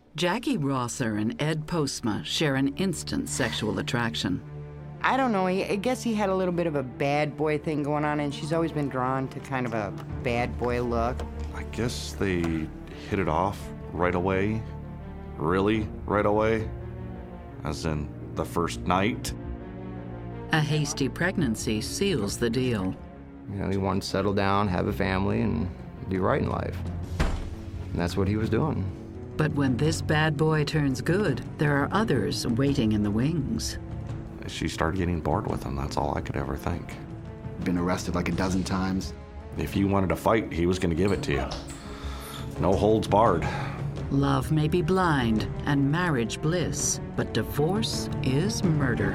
Jackie Rosser and Ed Postma share an instant sexual attraction. I don't know, I guess he had a little bit of a bad boy thing going on, and she's always been drawn to kind of a bad boy look. I guess they hit it off right away. Really right away. As in the first night. A hasty pregnancy seals the deal. You know, he wanted to settle down, have a family, and be right in life. And that's what he was doing. But when this bad boy turns good, there are others waiting in the wings. She started getting bored with him. That's all I could ever think. Been arrested like a dozen times. If you wanted to fight, he was going to give it to you. No holds barred. Love may be blind and marriage bliss, but divorce is murder.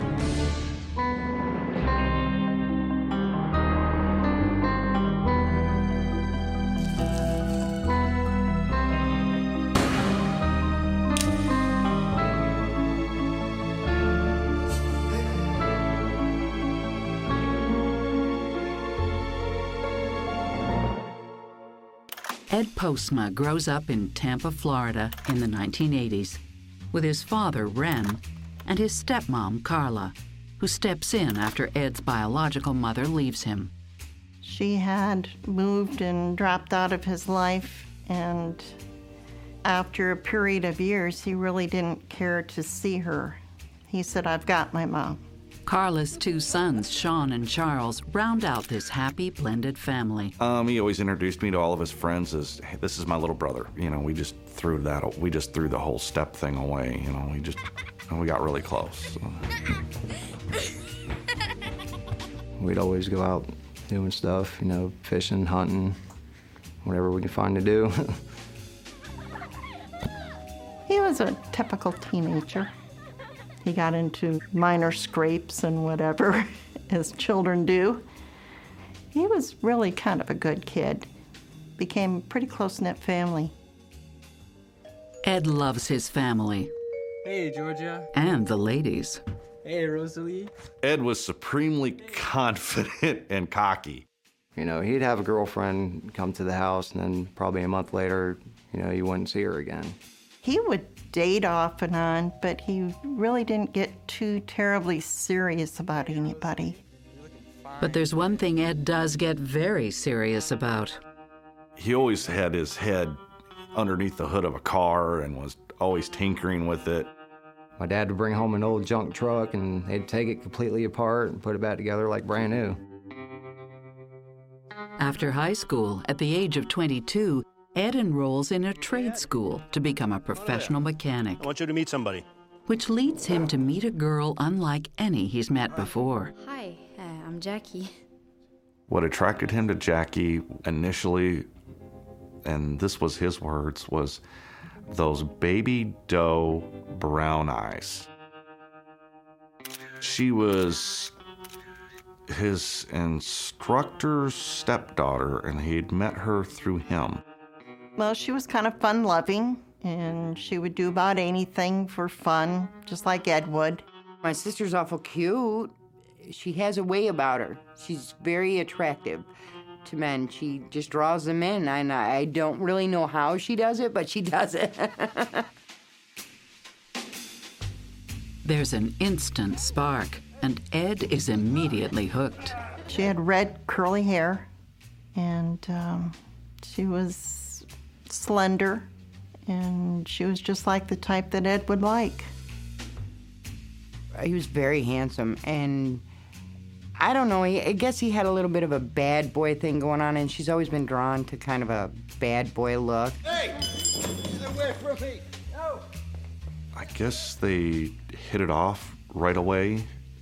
Ed Postma grows up in Tampa, Florida in the 1980s with his father, Ren, and his stepmom, Carla, who steps in after Ed's biological mother leaves him. She had moved and dropped out of his life, and after a period of years, he really didn't care to see her. He said, "I've got my mom." Carla's two sons, Sean and Charles, round out this happy blended family. He always introduced me to all of his friends as, hey, this is my little brother. You know, we just threw the whole step thing away. You know, we got really close. We'd always go out doing stuff, you know, fishing, hunting, whatever we could find to do. He was a typical teenager. He got into minor scrapes and whatever, as children do. He was really kind of a good kid. Became a pretty close-knit family. Ed loves his family. Hey, Georgia. And the ladies. Hey, Rosalie. Ed was supremely confident and cocky. You know, he'd have a girlfriend come to the house, and then probably a month later, you know, you wouldn't see her again. He would date off and on, but he really didn't get too terribly serious about anybody. But there's one thing Ed does get very serious about. He always had his head underneath the hood of a car and was always tinkering with it. My dad would bring home an old junk truck, and they'd take it completely apart and put it back together like brand new. After high school, at the age of 22, Ed enrolls in a trade school to become a professional mechanic. I want you to meet somebody. Which leads him to meet a girl unlike any he's met before. Hi, I'm Jackie. What attracted him to Jackie initially, and this was his words, was those baby doe brown eyes. She was his instructor's stepdaughter, and he'd met her through him. Well, she was kind of fun-loving, and she would do about anything for fun, just like Ed would. My sister's awful cute. She has a way about her. She's very attractive to men. She just draws them in, and I don't really know how she does it, but she does it. There's an instant spark, and Ed is immediately hooked. She had red curly hair, and she was slender, and she was just like the type that Ed would like. He was very handsome, and I don't know, I guess he had a little bit of a bad boy thing going on, and she's always been drawn to kind of a bad boy look. Hey! Get away from me! No! I guess they hit it off right away.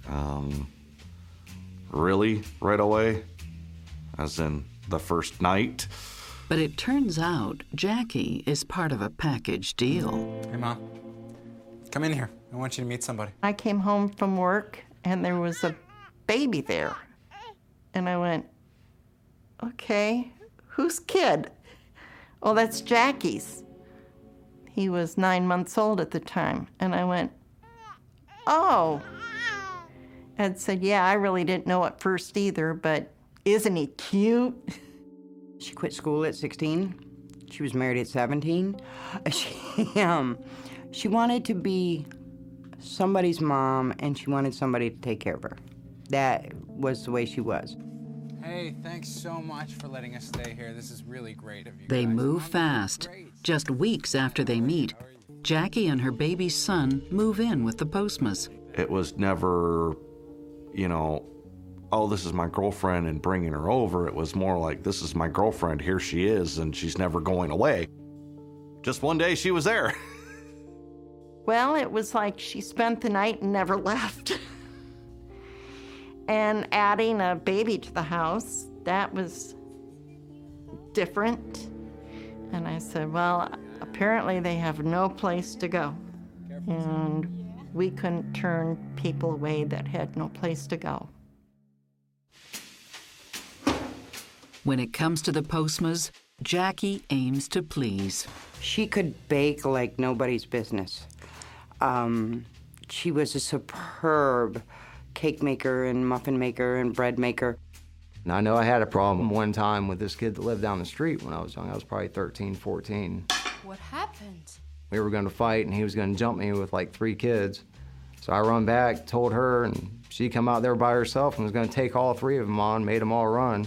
Really right away. As in the first night. But it turns out Jackie is part of a package deal. Hey, Mom. Come in here. I want you to meet somebody. I came home from work, and there was a baby there. And I went, okay, whose kid? Oh, that's Jackie's. He was 9 months old at the time. And I went, oh. Ed said, yeah, I really didn't know at first either, but isn't he cute? She quit school at 16. She was married at 17. She wanted to be somebody's mom, and she wanted somebody to take care of her. That was the way she was. Hey, thanks so much for letting us stay here. This is really great of you They guys. move fast. Just weeks after they meet, Jackie and her baby son move in with the Postmas. It was never, oh, this is my girlfriend and bringing her over. It was more like, this is my girlfriend, here she is, and she's never going away. Just one day she was there. Well, it was like she spent the night and never left. And adding a baby to the house, that was different. And I said, well, apparently they have no place to go. And we couldn't turn people away that had no place to go. When it comes to the Postmas, Jackie aims to please. She could bake like nobody's business. She was a superb cake maker and muffin maker and bread maker. And I know I had a problem one time with this kid that lived down the street when I was young. I was probably 13, 14. What happened? We were going to fight, and he was going to jump me with like 3 kids. So I run back, told her, and she come out there by herself and was going to take all 3 of them on, made them all run.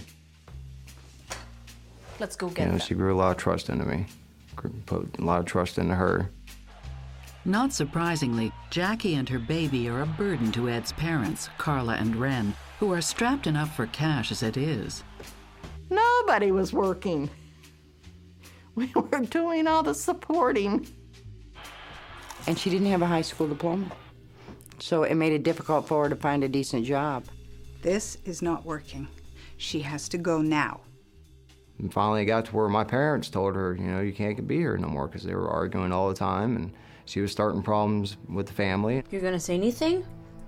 Let's go get them. She grew a lot of trust into me, put a lot of trust into her. Not surprisingly, Jackie and her baby are a burden to Ed's parents, Carla and Ren, who are strapped enough for cash as it is. Nobody was working. We were doing all the supporting. And she didn't have a high school diploma. So it made it difficult for her to find a decent job. This is not working. She has to go now. And finally it got to where my parents told her, you can't be here no more, because they were arguing all the time, and she was starting problems with the family. You're gonna say anything?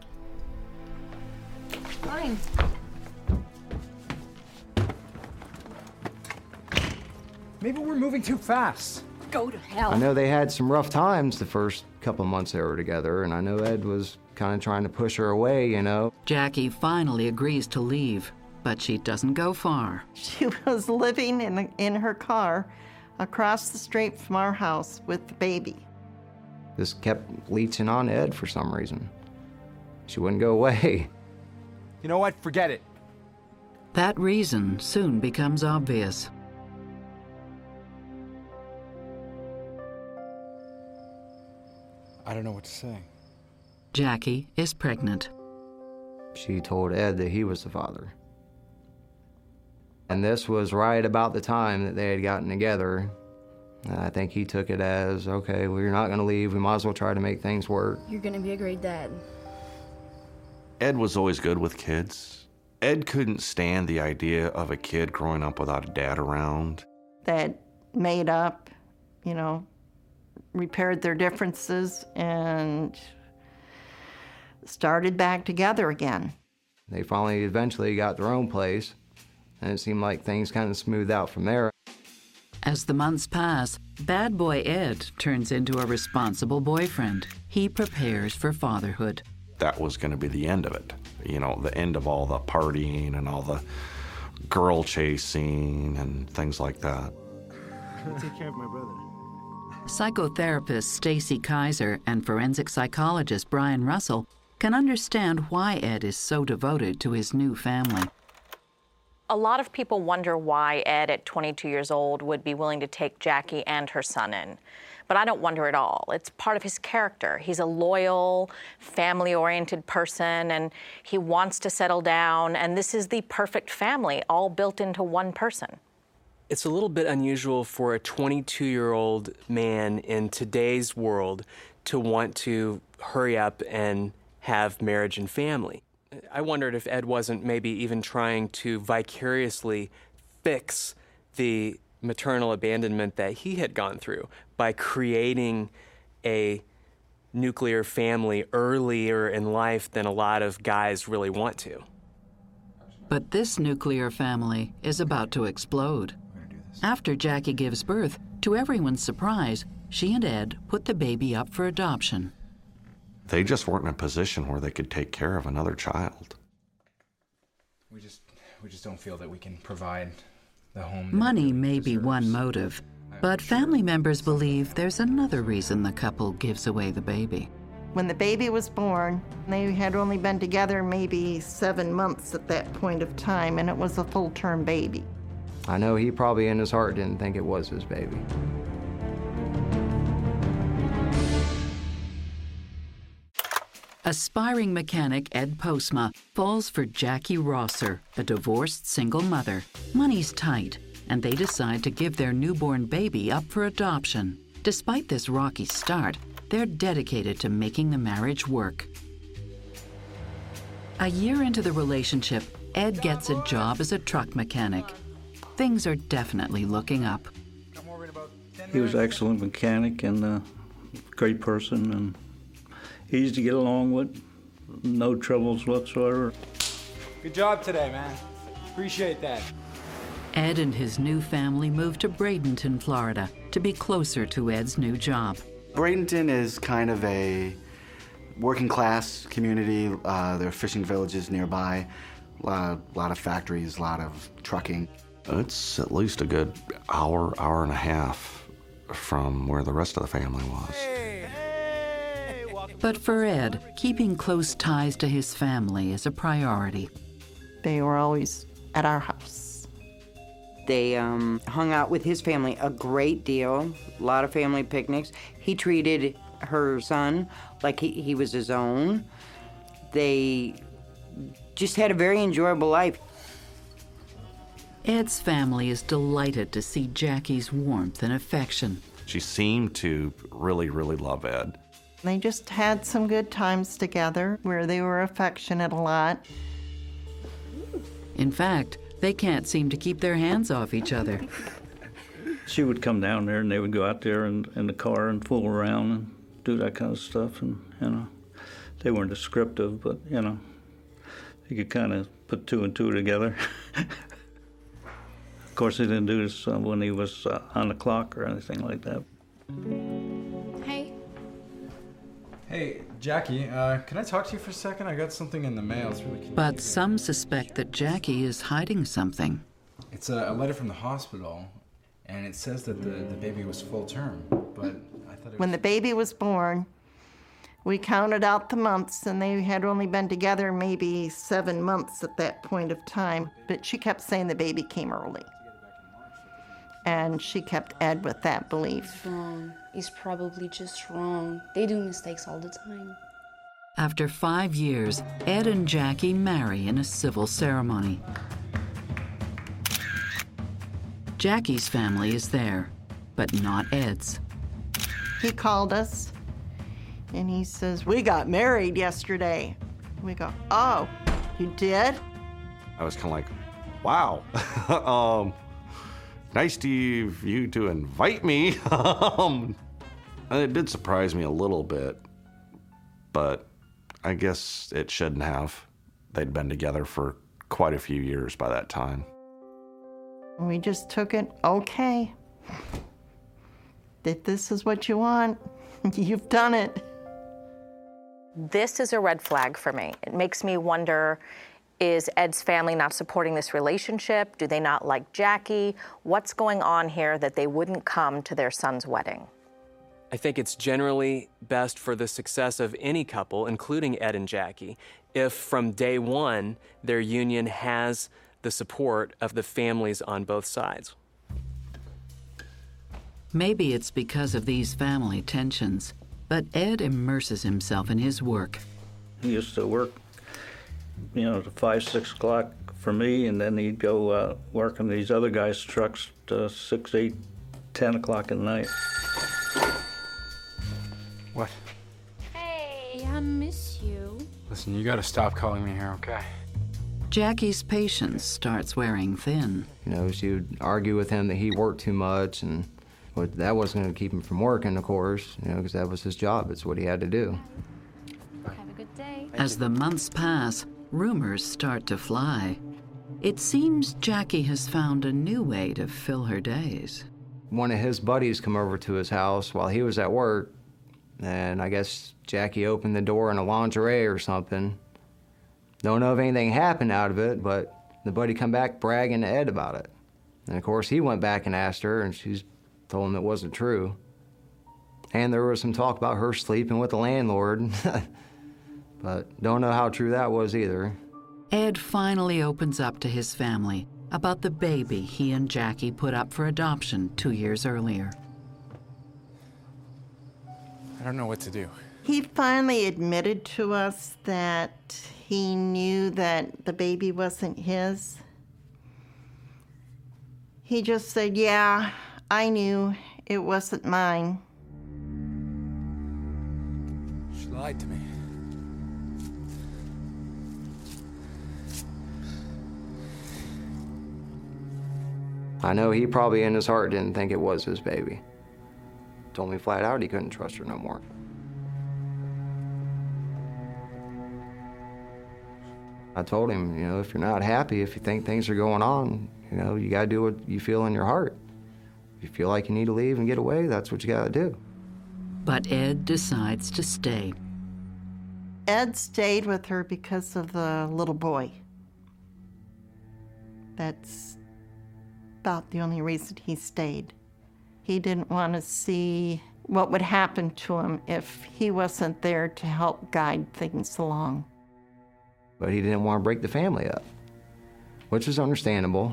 Fine. Maybe we're moving too fast. Go to hell. I know they had some rough times the first couple of months they were together, and I know Ed was kind of trying to push her away, Jackie finally agrees to leave, but she doesn't go far. She was living in her car across the street from our house with the baby. This kept leeching on Ed for some reason. She wouldn't go away. You know what? Forget it. That reason soon becomes obvious. I don't know what to say. Jackie is pregnant. She told Ed that he was the father. And this was right about the time that they had gotten together. I think he took it as, okay, well, you're not going to leave. We might as well try to make things work. You're gonna be a great dad. Ed was always good with kids. Ed couldn't stand the idea of a kid growing up without a dad around. That made up, repaired their differences and started back together again. They finally eventually got their own place, and it seemed like things kind of smoothed out from there. As the months pass, bad boy Ed turns into a responsible boyfriend. He prepares for fatherhood. That was going to be the end of it. The end of all the partying and all the girl chasing and things like that. I'll take care of my brother. Psychotherapist Stacy Kaiser and forensic psychologist Brian Russell can understand why Ed is so devoted to his new family. A lot of people wonder why Ed, at 22 years old, would be willing to take Jackie and her son in. But I don't wonder at all. It's part of his character. He's a loyal, family-oriented person, and he wants to settle down, and this is the perfect family, all built into one person. It's a little bit unusual for a 22-year-old man in today's world to want to hurry up and have marriage and family. I wondered if Ed wasn't maybe even trying to vicariously fix the maternal abandonment that he had gone through by creating a nuclear family earlier in life than a lot of guys really want to. But this nuclear family is about to explode. After Jackie gives birth, to everyone's surprise, she and Ed put the baby up for adoption. They just weren't in a position where they could take care of another child. We just don't feel that we can provide the home. Money may be one motive, But family members believe there's another reason the couple gives away the baby. When the baby was born, they had only been together maybe 7 months at that point of time, and it was a full-term baby. I know he probably in his heart didn't think it was his baby. Aspiring mechanic Ed Postma falls for Jackie Rosser, a divorced single mother. Money's tight, and they decide to give their newborn baby up for adoption. Despite this rocky start, they're dedicated to making the marriage work. A year into the relationship, Ed gets a job as a truck mechanic. Things are definitely looking up. He was an excellent mechanic and a great person and easy to get along with, no troubles whatsoever. Good job today, man. Appreciate that. Ed and his new family moved to Bradenton, Florida, to be closer to Ed's new job. Bradenton is kind of a working class community. There are fishing villages nearby, a lot of factories, a lot of trucking. It's at least a good hour and a half from where the rest of the family was. But for Ed, keeping close ties to his family is a priority. They were always at our house. They hung out with his family a great deal, a lot of family picnics. He treated her son like he was his own. They just had a very enjoyable life. Ed's family is delighted to see Jackie's warmth and affection. She seemed to really, really love Ed. They just had some good times together where they were affectionate a lot. In fact, they can't seem to keep their hands off each other. She would come down there and they would go out there in the car and fool around and do that kind of stuff. And, they weren't descriptive, but, you could kind of put two and two together. Of course, he didn't do this when he was on the clock or anything like that. Hey. Hey, Jackie, can I talk to you for a second? I got something in the mail. It's really cute. But some suspect that Jackie is hiding something. It's a letter from the hospital, and it says that the baby was full term, but I thought When the baby was born, we counted out the months, and they had only been together maybe 7 months at that point of time. But she kept saying the baby came early. And she kept Ed with that belief. He's wrong. He's probably just wrong. They do mistakes all the time. After 5 years, Ed and Jackie marry in a civil ceremony. Jackie's family is there, but not Ed's. He called us, and he says, "We got married yesterday." We go, "Oh, you did?" I was kind of like, wow. Nice to you to invite me. And it did surprise me a little bit, but I guess it shouldn't have. They'd been together for quite a few years by that time. We just took it, okay. If this is what you want, you've done it. This is a red flag for me. It makes me wonder, is Ed's family not supporting this relationship? Do they not like Jackie? What's going on here that they wouldn't come to their son's wedding? I think it's generally best for the success of any couple, including Ed and Jackie, if from day one their union has the support of the families on both sides. Maybe it's because of these family tensions, but Ed immerses himself in his work. He used to work, to 5, 6 o'clock for me, and then he'd go work on these other guys' trucks to 6, 8, 10 o'clock at night. What? Hey, I miss you. Listen, you gotta stop calling me here, okay? Jackie's patience starts wearing thin. She would argue with him that he worked too much, and that wasn't going to keep him from working, of course, because that was his job. It's what he had to do. Have a good day. As the months pass, rumors start to fly. It seems Jackie has found a new way to fill her days. One of his buddies come over to his house while he was at work, and I guess Jackie opened the door in a lingerie or something. Don't know if anything happened out of it, but the buddy come back bragging to Ed about it. And of course, he went back and asked her, and she's told him it wasn't true. And there was some talk about her sleeping with the landlord, but don't know how true that was either. Ed finally opens up to his family about the baby he and Jackie put up for adoption 2 years earlier. I don't know what to do. He finally admitted to us that he knew that the baby wasn't his. He just said, yeah, I knew it wasn't mine. She lied to me. I know he probably in his heart didn't think it was his baby. Told me flat out he couldn't trust her no more. I told him, you know, if you're not happy, if you think things are going on, you know, you gotta do what you feel in your heart. If you feel like you need to leave and get away, that's what you gotta do. But Ed decides to stay. Ed stayed with her because of the little boy. That's about the only reason he stayed. He didn't want to see what would happen to him if he wasn't there to help guide things along. But he didn't want to break the family up, which is understandable.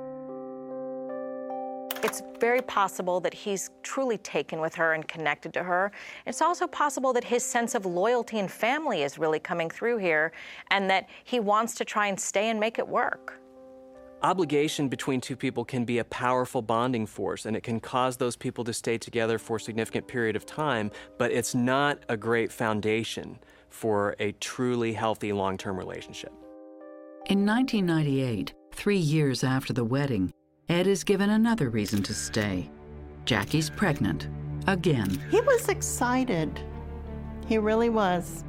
It's very possible that he's truly taken with her and connected to her. It's also possible that his sense of loyalty and family is really coming through here, and that he wants to try and stay and make it work. Obligation between two people can be a powerful bonding force, and it can cause those people to stay together for a significant period of time, but it's not a great foundation for a truly healthy long-term relationship. In 1998, 3 years after the wedding, Ed is given another reason to stay. Jackie's pregnant, again. He was excited. He really was.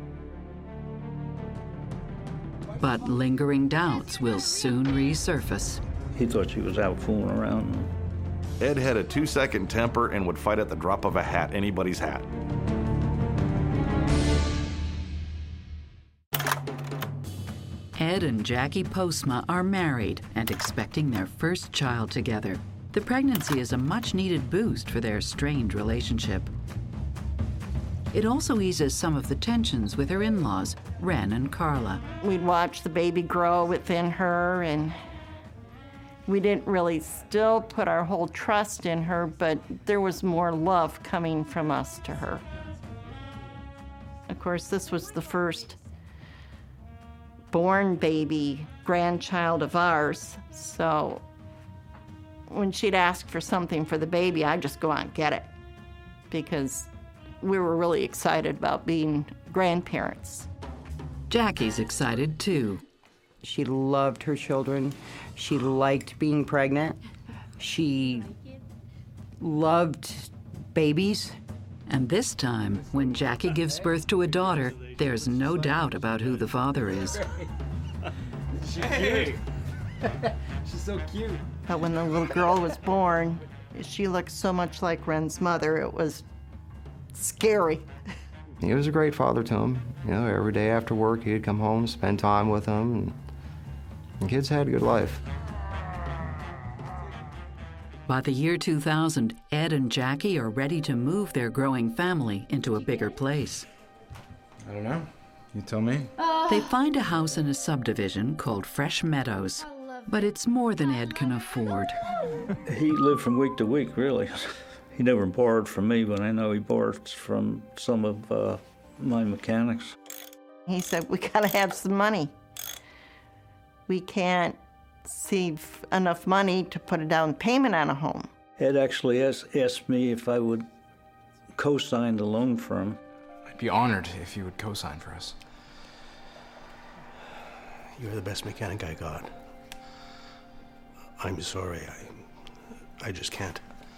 But lingering doubts will soon resurface. He thought she was out fooling around. Ed had a 2-second temper and would fight at the drop of a hat, anybody's hat. Ed and Jackie Postma are married and expecting their first child together. The pregnancy is a much-needed boost for their strained relationship. It also eases some of the tensions with her in-laws, Ren and Carla. We'd watch the baby grow within her, and we didn't really still put our whole trust in her, but there was more love coming from us to her. Of course, this was the first born baby grandchild of ours, so when she'd ask for something for the baby, I'd just go out and get it, because we were really excited about being grandparents. Jackie's excited too. She loved her children. She liked being pregnant. She loved babies. And this time, when Jackie gives birth to a daughter, there's no doubt about who the father is. She's cute. She's so cute. But when the little girl was born, she looked so much like Ren's mother, it was scary. He was a great father to him. You know, every day after work, he'd come home, spend time with them, and kids had a good life. By the year 2000, Ed and Jackie are ready to move their growing family into a bigger place. I don't know. You tell me. They find a house in a subdivision called Fresh Meadows, but it's more than Ed can afford. He lived from week to week, really. He never borrowed from me, but I know he borrowed from some of my mechanics. He said, we gotta have some money. We can't save enough money to put a down payment on a home. Ed actually asked me if I would co-sign the loan for him. I'd be honored if you would co-sign for us. You're the best mechanic I got. I'm sorry, I just can't.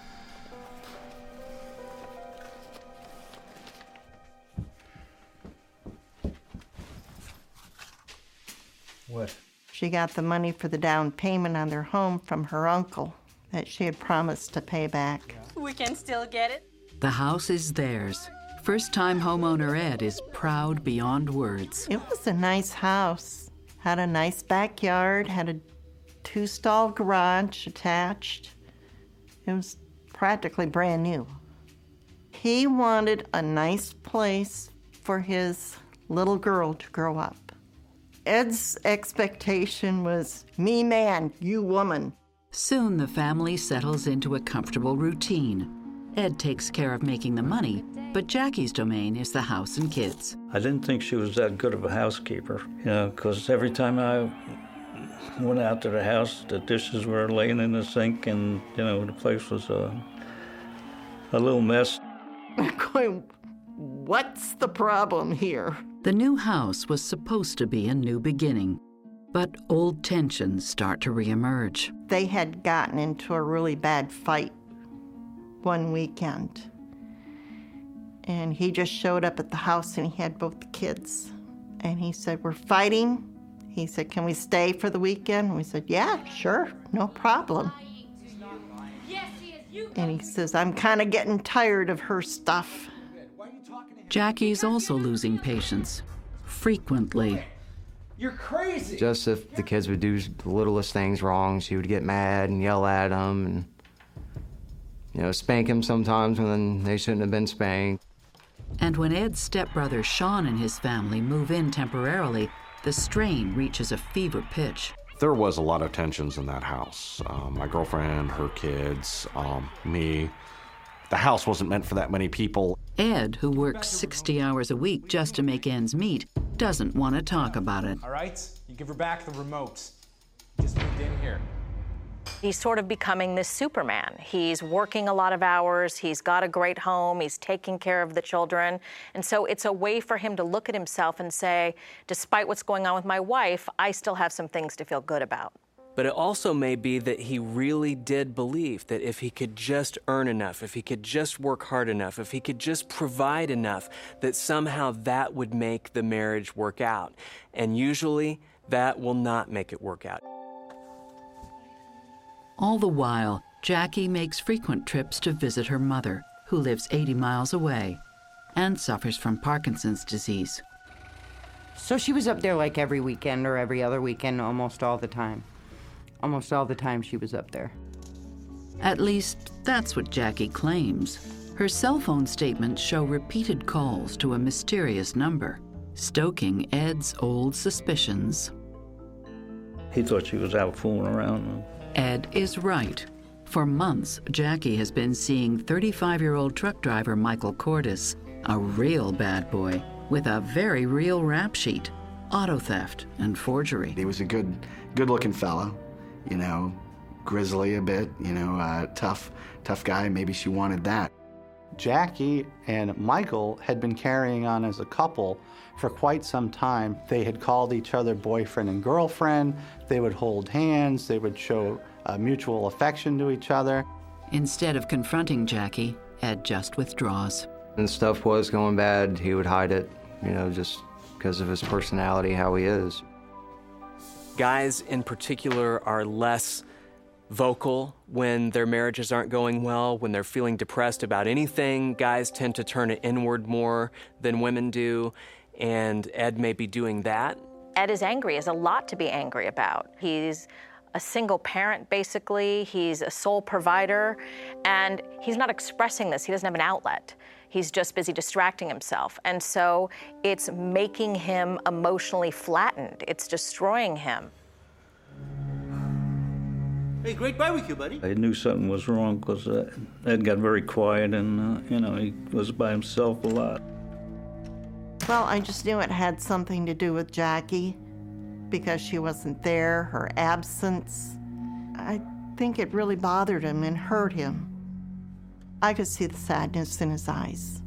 What? She got the money for the down payment on their home from her uncle that she had promised to pay back. We can still get it. The house is theirs. First-time homeowner Ed is proud beyond words. It was a nice house. Had a nice backyard, had a 2-stall garage attached. It was practically brand new. He wanted a nice place for his little girl to grow up. Ed's expectation was, me man, you woman. Soon the family settles into a comfortable routine. Ed takes care of making the money, but Jackie's domain is the house and kids. I didn't think she was that good of a housekeeper, because every time I went out to the house, the dishes were laying in the sink, and, the place was a little mess. I'm going, what's the problem here? The new house was supposed to be a new beginning, but old tensions start to reemerge. They had gotten into a really bad fight one weekend. And he just showed up at the house and he had both the kids. And he said, we're fighting. He said, can we stay for the weekend? And we said, yeah, sure, no problem. And he says, I'm kind of getting tired of her stuff. Jackie's also losing patience, frequently. You're crazy! Just if the kids would do the littlest things wrong, she would get mad and yell at them and, spank them sometimes when they shouldn't have been spanked. And when Ed's stepbrother Sean and his family move in temporarily, the strain reaches a fever pitch. There was a lot of tensions in that house. My girlfriend, her kids, me. The house wasn't meant for that many people. Ed, who works 60 hours a week just to make ends meet, doesn't want to talk about it. All right, you give her back the remote. Just moved in here. He's sort of becoming this Superman. He's working a lot of hours, he's got a great home, he's taking care of the children. And so it's a way for him to look at himself and say, despite what's going on with my wife, I still have some things to feel good about. But it also may be that he really did believe that if he could just earn enough, if he could just work hard enough, if he could just provide enough, that somehow that would make the marriage work out. And usually, that will not make it work out. All the while, Jackie makes frequent trips to visit her mother, who lives 80 miles away and suffers from Parkinson's disease. So she was up there like every weekend or every other weekend, almost all the time. Almost all the time she was up there. At least, that's what Jackie claims. Her cell phone statements show repeated calls to a mysterious number, stoking Ed's old suspicions. He thought she was out fooling around. Ed is right. For months, Jackie has been seeing 35-year-old truck driver Michael Cordes, a real bad boy, with a very real rap sheet, auto theft and forgery. He was a good-looking fella, grizzly a bit, tough guy. Maybe she wanted that. Jackie and Michael had been carrying on as a couple for quite some time. They had called each other boyfriend and girlfriend. They would hold hands. They would show mutual affection to each other. Instead of confronting Jackie, Ed just withdraws. When stuff was going bad, he would hide it, just because of his personality, how he is. Guys in particular are less vocal when their marriages aren't going well, when they're feeling depressed about anything. Guys tend to turn it inward more than women do, and Ed may be doing that. Ed is angry, has a lot to be angry about. He's a single parent, basically. He's a sole provider, and he's not expressing this. He doesn't have an outlet. He's just busy distracting himself. And so it's making him emotionally flattened. It's destroying him. Hey, great barbecue, buddy. I knew something was wrong because Ed got very quiet and, he was by himself a lot. Well, I just knew it had something to do with Jackie because she wasn't there, her absence. I think it really bothered him and hurt him. I could see the sadness in his eyes.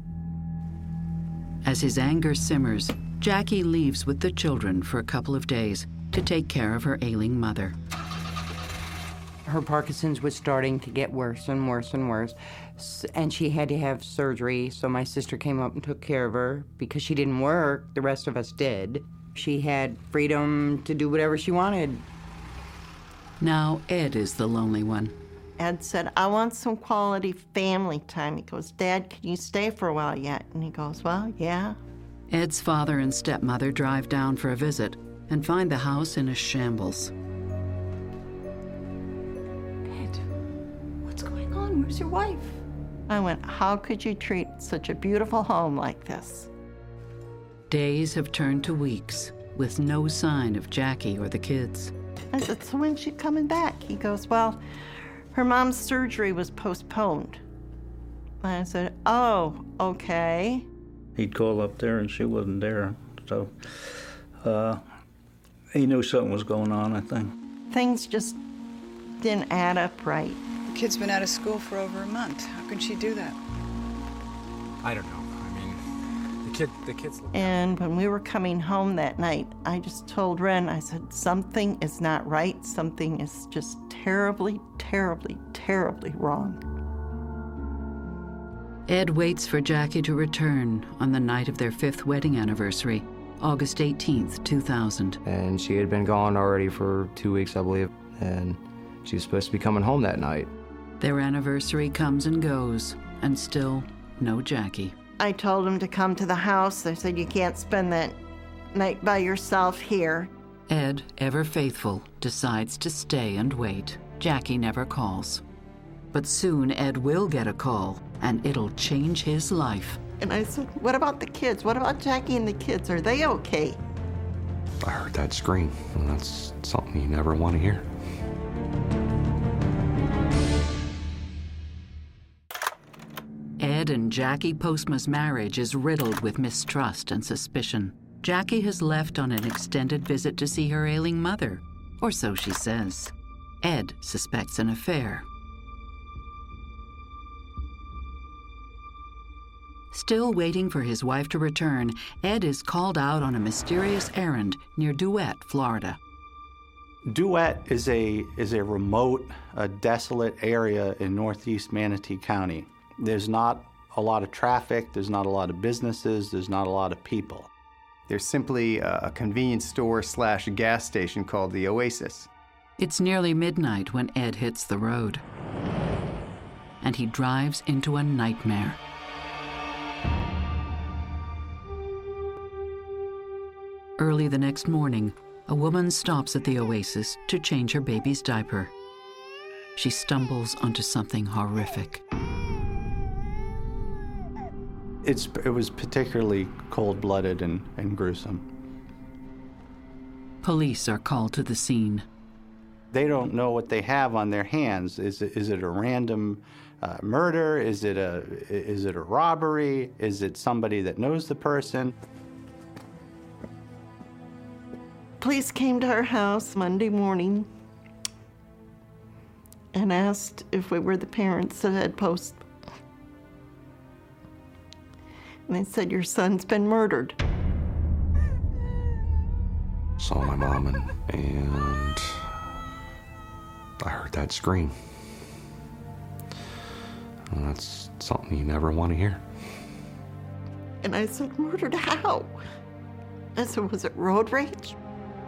As his anger simmers, Jackie leaves with the children for a couple of days to take care of her ailing mother. Her Parkinson's was starting to get worse and worse and worse, and she had to have surgery, so my sister came up and took care of her. Because she didn't work, the rest of us did. She had freedom to do whatever she wanted. Now Ed is the lonely one. Ed said, I want some quality family time. He goes, Dad, can you stay for a while yet? And he goes, well, yeah. Ed's father and stepmother drive down for a visit and find the house in a shambles. Ed, what's going on? where's your wife? I went, how could you treat such a beautiful home like this? Days have turned to weeks with no sign of Jackie or the kids. I said, so when's she coming back? He goes, well, her mom's surgery was postponed. I said, oh, okay. He'd call up there and she wasn't there. So he knew something was going on, I think. Things just didn't add up right. The kid's been out of school for over a month. How can she do that? I don't know. I mean, the kids look... And when we were coming home that night, I just told Ren, I said, something is not right. Something is just terribly, terribly, terribly wrong. Ed waits for Jackie to return on the night of their 5th wedding anniversary, August 18th, 2000. And she had been gone already for 2 weeks, I believe, and she was supposed to be coming home that night. Their anniversary comes and goes, and still no Jackie. I told him to come to the house. I said, you can't spend that night by yourself here. Ed, ever faithful, decides to stay and wait. Jackie never calls. But soon Ed will get a call, and it'll change his life. And I said, what about the kids? What about Jackie and the kids? Are they okay? I heard that scream, and that's something you never want to hear. Ed and Jackie Postma's marriage is riddled with mistrust and suspicion. Jackie has left on an extended visit to see her ailing mother, or so she says. Ed suspects an affair. Still waiting for his wife to return, Ed is called out on a mysterious errand near Duet, Florida. Duet is a remote, desolate area in northeast Manatee County. There's not a lot of traffic, there's not a lot of businesses, there's not a lot of people. There's simply a convenience store / gas station called the Oasis. It's nearly midnight when Ed hits the road. And he drives into a nightmare. Early the next morning, a woman stops at the Oasis to change her baby's diaper. She stumbles onto something horrific. It was particularly cold-blooded and gruesome. Police are called to the scene. They don't know what they have on their hands. Is it a random murder? Is it a robbery? Is it somebody that knows the person? Police came to our house Monday morning and asked if we were the parents that had Post. And they said, your son's been murdered. Saw my mom and I heard that scream. And that's something you never want to hear. And I said, murdered how? I said, was it road rage?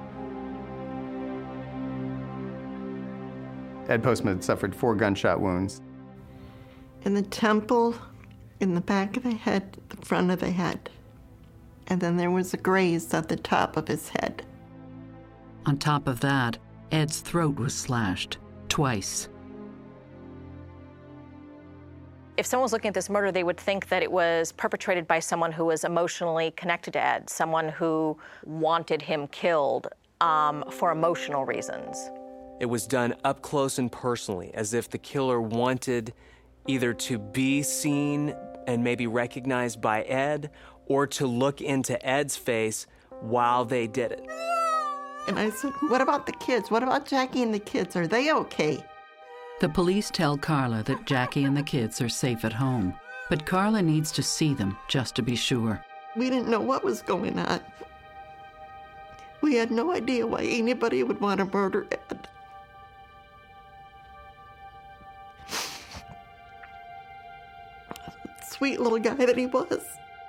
Ed Postma had suffered 4 gunshot wounds. In the temple, in the back of the head, the front of the head. And then there was a graze at the top of his head. On top of that, Ed's throat was slashed twice. If someone was looking at this murder, they would think that it was perpetrated by someone who was emotionally connected to Ed, someone who wanted him killed for emotional reasons. It was done up close and personally, as if the killer wanted either to be seen and maybe recognized by Ed, or to look into Ed's face while they did it. And I said, what about the kids? What about Jackie and the kids? Are they okay? The police tell Carla that Jackie and the kids are safe at home, but Carla needs to see them just to be sure. We didn't know what was going on. We had no idea why anybody would want to murder Ed. Sweet little guy that he was.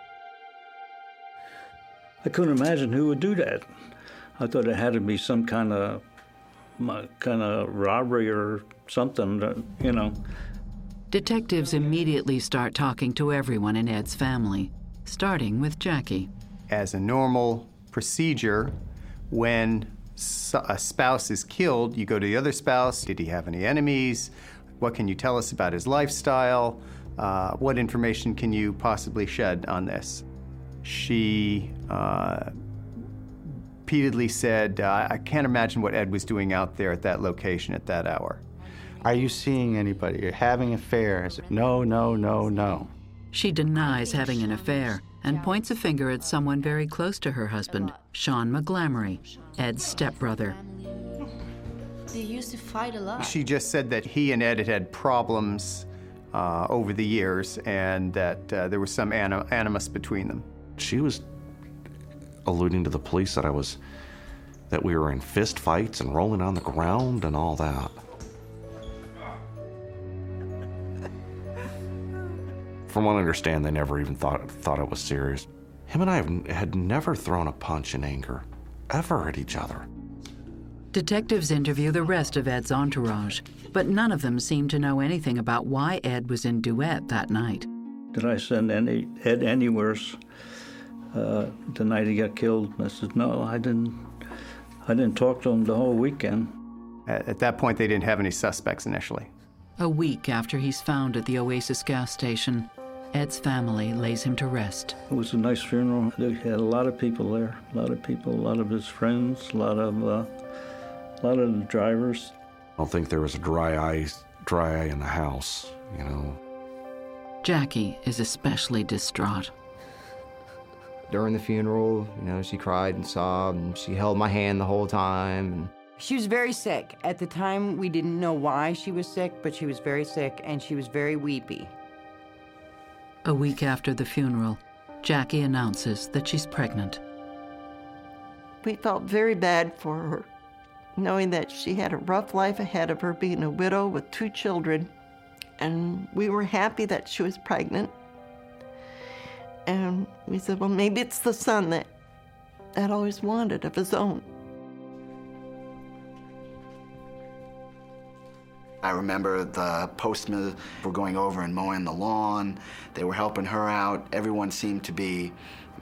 I couldn't imagine who would do that. I thought it had to be some kind of robbery or something, you know. Detectives immediately start talking to everyone in Ed's family, starting with Jackie. As a normal procedure, when a spouse is killed, you go to the other spouse. Did he have any enemies? What can you tell us about his lifestyle? What information can you possibly shed on this? She repeatedly said, I can't imagine what Ed was doing out there at that location at that hour. Are you seeing anybody? You're having affairs? No, no, no, no. She denies having an affair and points a finger at someone very close to her husband, Sean McGlamory, Ed's stepbrother. They used to fight a lot. She just said that he and Ed had had problems over the years and that there was some animus between them. She was alluding to the police that we were in fist fights and rolling on the ground and all that. From what I understand, they never even thought it was serious. Him and I had never thrown a punch in anger, ever at each other. Detectives interview the rest of Ed's entourage, but none of them seem to know anything about why Ed was in Duet that night. Did I send Ed anywhere the night he got killed? I said, no, I didn't talk to him the whole weekend. At that point, they didn't have any suspects initially. A week after he's found at the Oasis gas station, Ed's family lays him to rest. It was a nice funeral. They had a lot of people there, a lot of people, a lot of his friends, a lot of the drivers. I don't think there was a dry eye in the house, you know. Jackie is especially distraught. During the funeral, she cried and sobbed, and she held my hand the whole time. And she was very sick. At the time, we didn't know why she was sick, but she was very sick, and she was very weepy. A week after the funeral, Jackie announces that she's pregnant. We felt very bad for her, knowing that she had a rough life ahead of her, being a widow with 2 children, and we were happy that she was pregnant. And we said, well, maybe it's the son that Ed always wanted of his own. I remember the postmen were going over and mowing the lawn. They were helping her out. Everyone seemed to be,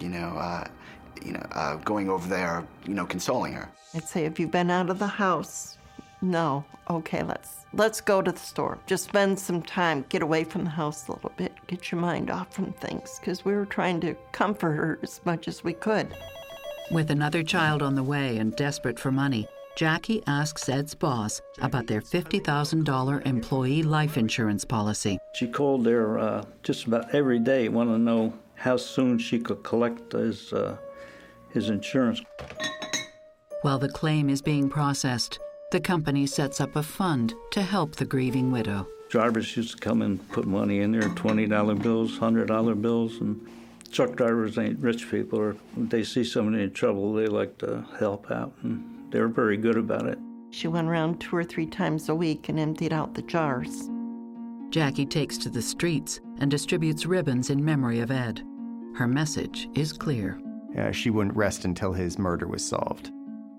going over there, consoling her. I'd say, have you been out of the house? No. Okay, let's go to the store. Just spend some time, get away from the house a little bit, get your mind off from things, because we were trying to comfort her as much as we could. With another child on the way and desperate for money, Jackie asks Ed's boss about their $50,000 employee life insurance policy. She called there just about every day, wanted to know how soon she could collect his insurance. While the claim is being processed, the company sets up a fund to help the grieving widow. Drivers used to come and put money in there, $20 bills, $100 bills, and truck drivers ain't rich people, or if they see somebody in trouble, they like to help out, and they were very good about it. She went around 2 or 3 times a week and emptied out the jars. Jackie takes to the streets and distributes ribbons in memory of Ed. Her message is clear. She wouldn't rest until his murder was solved.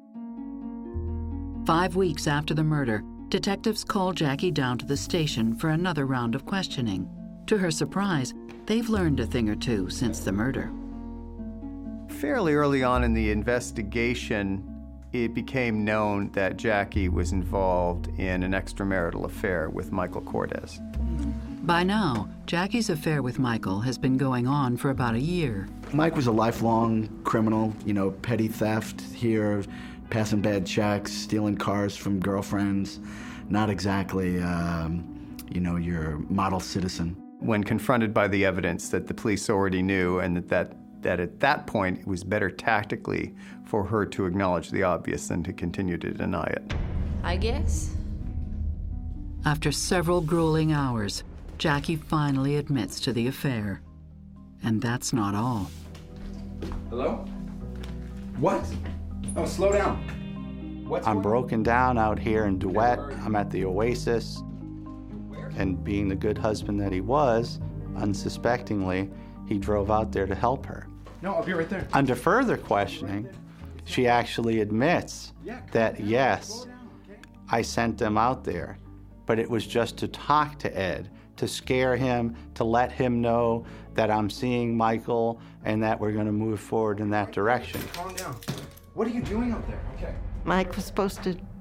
5 weeks after the murder, detectives call Jackie down to the station for another round of questioning. To her surprise, they've learned a thing or two since the murder. Fairly early on in the investigation, it became known that Jackie was involved in an extramarital affair with Michael Cordes. By now, Jackie's affair with Michael has been going on for about a year. Mike was a lifelong criminal, petty theft here, passing bad checks, stealing cars from girlfriends. Not exactly, your model citizen. When confronted by the evidence that the police already knew and that at that point it was better tactically for her to acknowledge the obvious than to continue to deny it. I guess. After several grueling hours, Jackie finally admits to the affair. And that's not all. Hello? What? Oh, slow down. I'm broken down out here in Duet. I'm at the Oasis. And being the good husband that he was, unsuspectingly, he drove out there to help her. No, I'll be right there. Under further questioning, she actually admits that, yes, I sent them out there, but it was just to talk to Ed, to scare him, to let him know that I'm seeing Michael and that we're going to move forward in that direction. Calm down. What are you doing out there? Okay. Mike was supposed to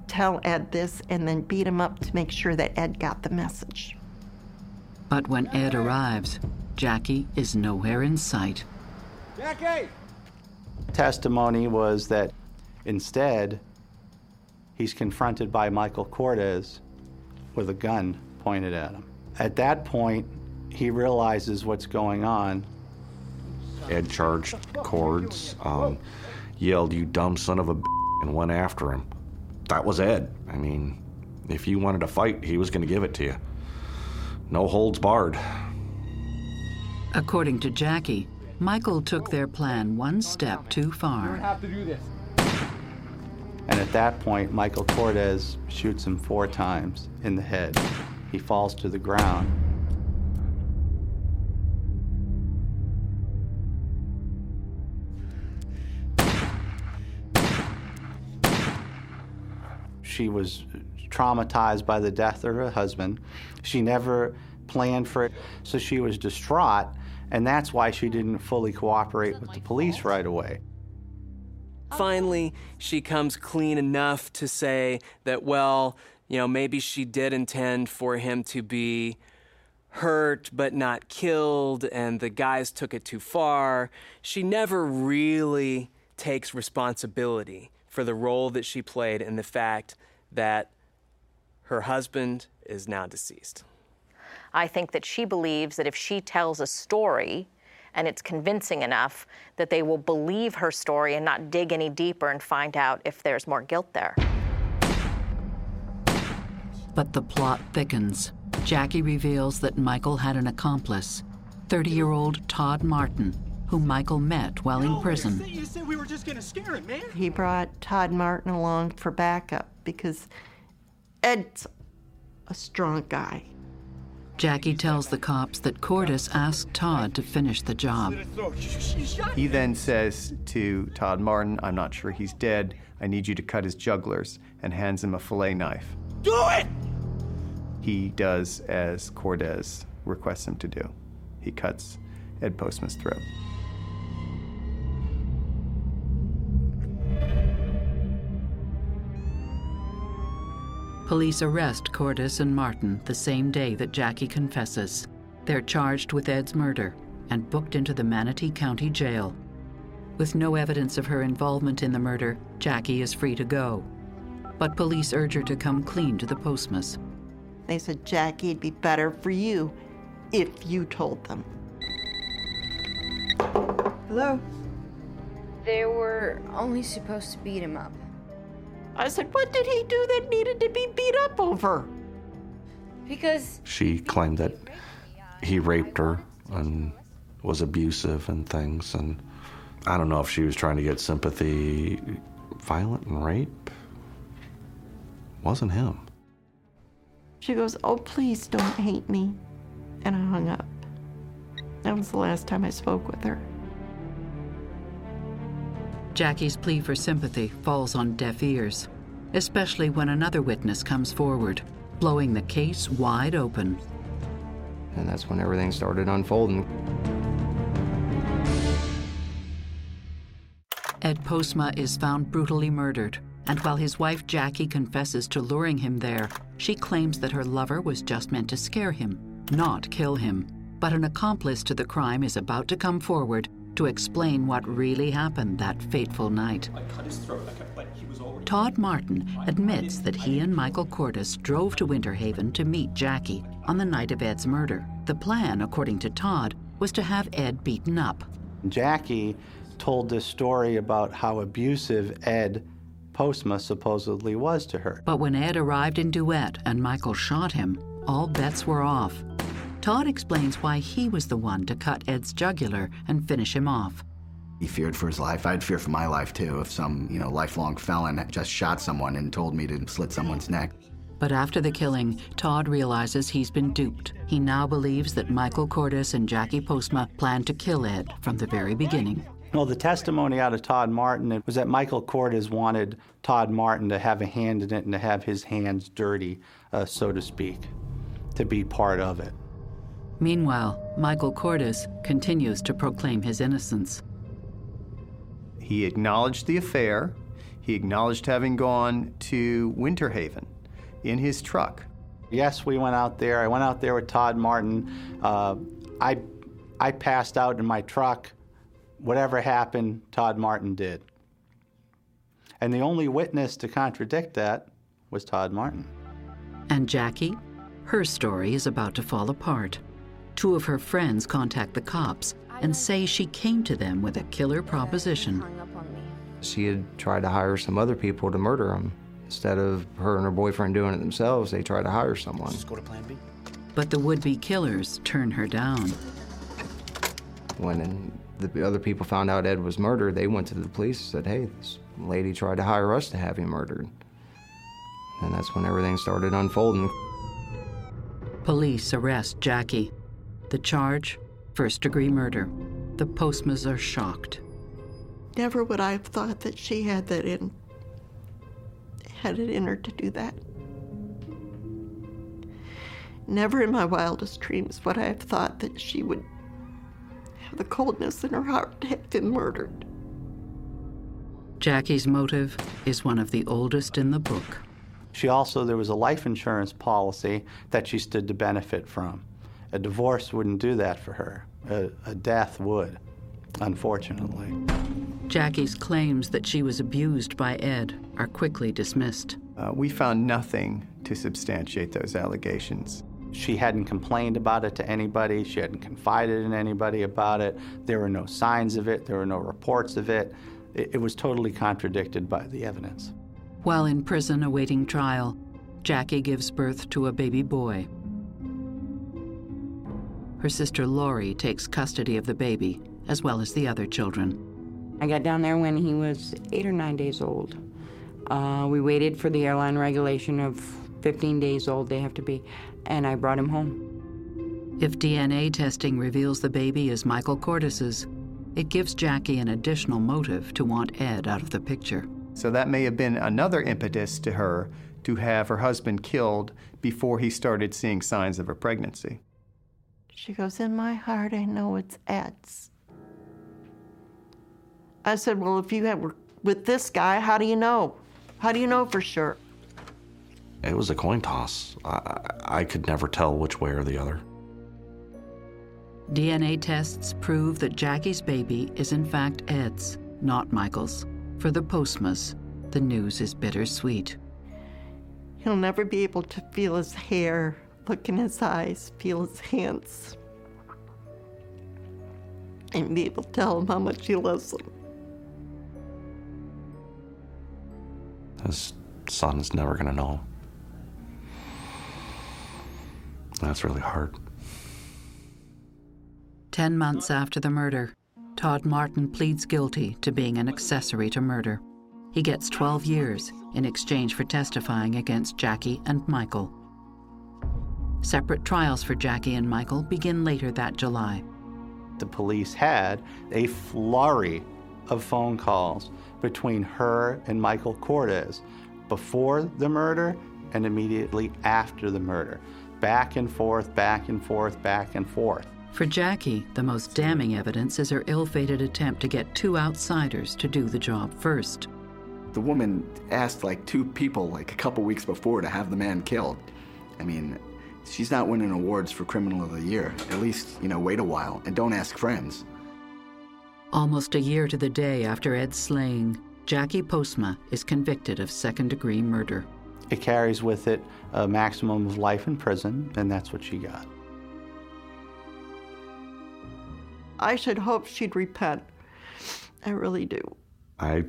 tell Ed this and then beat him up to make sure that Ed got the message. But when Ed arrives, Jackie is nowhere in sight. Jackie! Testimony was that instead, he's confronted by Michael Cortez with a gun pointed at him. At that point, he realizes what's going on. Ed charged Cords, yelled, "You dumb son of a b," and went after him. That was Ed. I mean, if you wanted to fight, he was going to give it to you. No holds barred. According to Jackie, Michael took their plan one step too You don't far. have to do this. And at that point, Michael Cortez shoots him 4 times in the head. He falls to the ground. She was traumatized by the death of her husband. She never planned for it, so she was distraught, and that's why she didn't fully cooperate with the police right away. Finally, she comes clean enough to say that, well, maybe she did intend for him to be hurt but not killed, and the guys took it too far. She never really takes responsibility for the role that she played in the fact that her husband is now deceased. I think that she believes that if she tells a story and it's convincing enough, that they will believe her story and not dig any deeper and find out if there's more guilt there. But the plot thickens. Jackie reveals that Michael had an accomplice, 30-year-old Todd Martin, whom Michael met while in prison. You said we were just gonna scare him, man. He brought Todd Martin along for backup because Ed's a strong guy. Jackie tells the cops that Cordes asked Todd to finish the job. He then says to Todd Martin, "I'm not sure he's dead. I need you to cut his jugulars," and hands him a fillet knife. Do it! He does as Cordes requests him to do. He cuts Ed Postma's throat. Police arrest Cordes and Martin the same day that Jackie confesses. They're charged with Ed's murder and booked into the Manatee County Jail. With no evidence of her involvement in the murder, Jackie is free to go. But police urge her to come clean to the Postmas. They said, Jackie, it'd be better for you if you told them. Hello? They were only supposed to beat him up. I said, what did he do that needed to be beat up over? Because She claimed that he raped her and was abusive and things, and I don't know if she was trying to get sympathy. Violent and rape? Wasn't him. She goes, oh, please don't hate me. And I hung up. That was the last time I spoke with her. Jackie's plea for sympathy falls on deaf ears, especially when another witness comes forward, blowing the case wide open. And that's when everything started unfolding. Ed Postma is found brutally murdered, and while his wife Jackie confesses to luring him there, she claims that her lover was just meant to scare him, not kill him. But an accomplice to the crime is about to come forward to explain what really happened that fateful night. I cut his throat, but he was already... Todd Martin admits that he and Michael Cordes drove to Winter Haven to meet Jackie on the night of Ed's murder. The plan, according to Todd, was to have Ed beaten up. Jackie told this story about how abusive Ed Postma supposedly was to her. But when Ed arrived in Duet and Michael shot him, all bets were off. Todd explains why he was the one to cut Ed's jugular and finish him off. He feared for his life. I'd fear for my life, too, if some, lifelong felon just shot someone and told me to slit someone's neck. But after the killing, Todd realizes he's been duped. He now believes that Michael Cordes and Jackie Postma planned to kill Ed from the very beginning. Well, the testimony out of Todd Martin was that Michael Cordes wanted Todd Martin to have a hand in it and to have his hands dirty, so to speak, to be part of it. Meanwhile, Michael Cordes continues to proclaim his innocence. He acknowledged the affair. He acknowledged having gone to Winter Haven in his truck. Yes, we went out there. I went out there with Todd Martin. I passed out in my truck. Whatever happened, Todd Martin did. And the only witness to contradict that was Todd Martin. And Jackie? Her story is about to fall apart. Two of her friends contact the cops and say she came to them with a killer proposition. She had tried to hire some other people to murder him. Instead of her and her boyfriend doing it themselves, they tried to hire someone. Let's go to plan B. But the would-be killers turn her down. When the other people found out Ed was murdered, they went to the police and said, hey, this lady tried to hire us to have him murdered. And that's when everything started unfolding. Police arrest Jackie. The charge, first-degree murder. The Postmas are shocked. Never would I have thought that she had it in her to do that. Never in my wildest dreams would I have thought that she would have the coldness in her heart to have been murdered. Jackie's motive is one of the oldest in the book. There was a life insurance policy that she stood to benefit from. A divorce wouldn't do that for her. A death would, unfortunately. Jackie's claims that she was abused by Ed are quickly dismissed. We found nothing to substantiate those allegations. She hadn't complained about it to anybody. She hadn't confided in anybody about it. There were no signs of it. There were no reports of it. It was totally contradicted by the evidence. While in prison awaiting trial, Jackie gives birth to a baby boy. Her sister Lori takes custody of the baby, as well as the other children. I got down there when he was 8 or 9 days old. We waited for the airline regulation of 15 days old, they have to be, and I brought him home. If DNA testing reveals the baby is Michael Cordes', it gives Jackie an additional motive to want Ed out of the picture. So that may have been another impetus to her to have her husband killed before he started seeing signs of a pregnancy. She goes, in my heart, I know it's Ed's. I said, well, if you were with this guy, how do you know? How do you know for sure? It was a coin toss. I could never tell which way or the other. DNA tests prove that Jackie's baby is in fact Ed's, not Michael's. For the Postmas, the news is bittersweet. He'll never be able to feel his hair, look in his eyes, feel his hands, and be able to tell him how much he loves him. His son is never going to know. That's really hard. 10 months after the murder, Todd Martin pleads guilty to being an accessory to murder. He gets 12 years in exchange for testifying against Jackie and Michael. Separate trials for Jackie and Michael begin later that July. The police had a flurry of phone calls between her and Michael Cordes before the murder and immediately after the murder. Back and forth, back and forth, back and forth. For Jackie, the most damning evidence is her ill-fated attempt to get two outsiders to do the job first. The woman asked like 2 people like a couple weeks before to have the man killed. I mean, she's not winning awards for Criminal of the Year. At least, wait a while and don't ask friends. Almost a year to the day after Ed's slaying, Jackie Postma is convicted of second-degree murder. It carries with it a maximum of life in prison, and that's what she got. I should hope she'd repent. I really do. I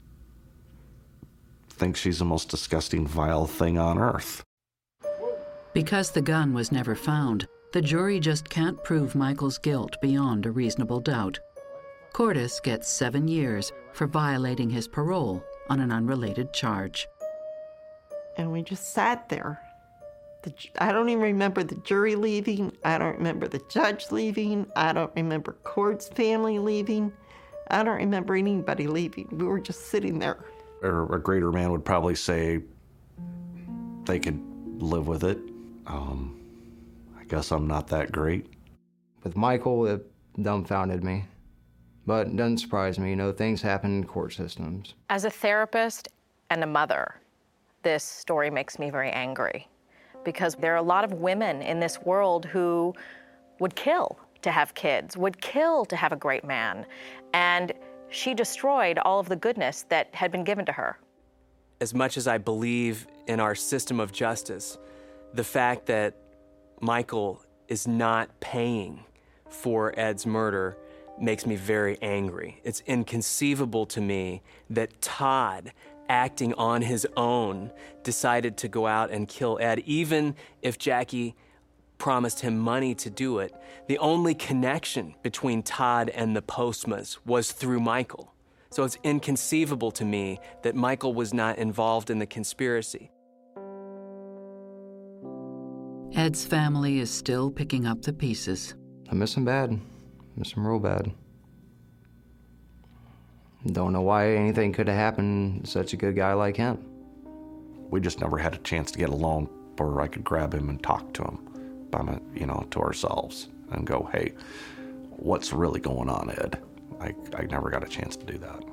think she's the most disgusting, vile thing on earth. Because the gun was never found, the jury just can't prove Michael's guilt beyond a reasonable doubt. Cordes gets 7 years for violating his parole on an unrelated charge. And we just sat there. I don't even remember the jury leaving. I don't remember the judge leaving. I don't remember Cord's family leaving. I don't remember anybody leaving. We were just sitting there. Or a greater man would probably say they could live with it. I guess I'm not that great. With Michael, it dumbfounded me. But it doesn't surprise me. You know, things happen in court systems. As a therapist and a mother, this story makes me very angry because there are a lot of women in this world who would kill to have kids, would kill to have a great man, and she destroyed all of the goodness that had been given to her. As much as I believe in our system of justice, the fact that Michael is not paying for Ed's murder makes me very angry. It's inconceivable to me that Todd, acting on his own, decided to go out and kill Ed, even if Jackie promised him money to do it. The only connection between Todd and the Postmas was through Michael. So it's inconceivable to me that Michael was not involved in the conspiracy. Ed's family is still picking up the pieces. I miss him bad. Miss him real bad. Don't know why anything could have happened to such a good guy like him. We just never had a chance to get alone where I could grab him and talk to him, to ourselves and go, hey, what's really going on, Ed? I never got a chance to do that.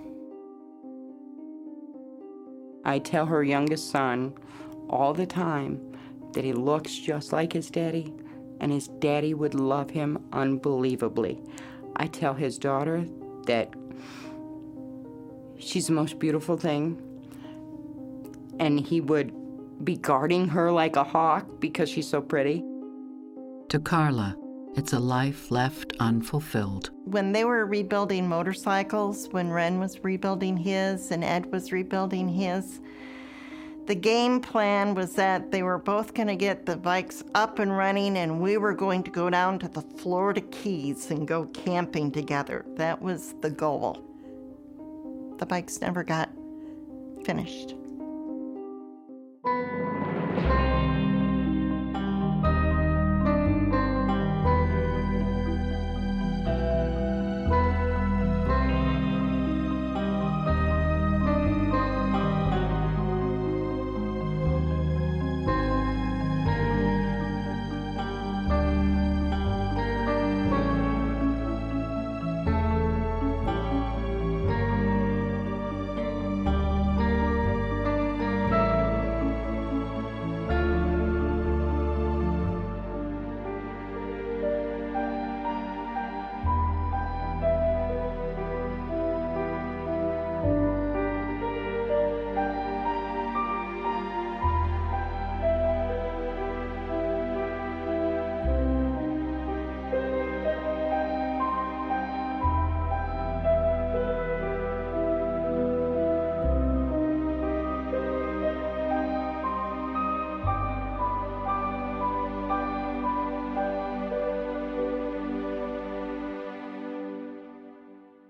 I tell her youngest son all the time that he looks just like his daddy, and his daddy would love him unbelievably. I tell his daughter that she's the most beautiful thing, and he would be guarding her like a hawk because she's so pretty. To Carla, it's a life left unfulfilled. When they were rebuilding motorcycles, when Ren was rebuilding his and Ed was rebuilding his, the game plan was that they were both going to get the bikes up and running, and we were going to go down to the Florida Keys and go camping together. That was the goal. The bikes never got finished.